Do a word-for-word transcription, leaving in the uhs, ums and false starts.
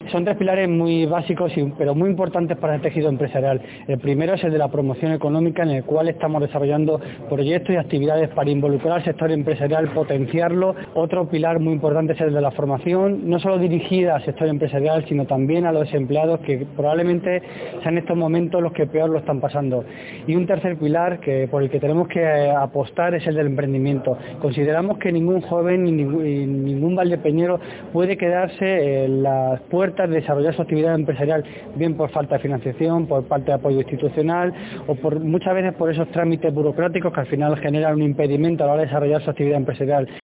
Son tres pilares muy básicos, y, pero muy importantes para el tejido empresarial. El primero es el de la promoción económica, en el cual estamos desarrollando proyectos y actividades para involucrar al sector empresarial, potenciarlo. Otro pilar muy importante es el de la formación, no solo dirigida al sector empresarial, sino también a los desempleados, que probablemente sean en estos momentos los que peor lo están pasando. Y un tercer pilar que, por el que tenemos que apostar es el del emprendimiento. Consideramos que ningún joven ni ningún, ni ningún valdepeñero puede quedarse en las puertas de desarrollar su actividad empresarial, bien por falta de financiación, por falta de apoyo institucional o por muchas veces por esos trámites burocráticos que al final generan un impedimento a la hora de desarrollar su actividad empresarial.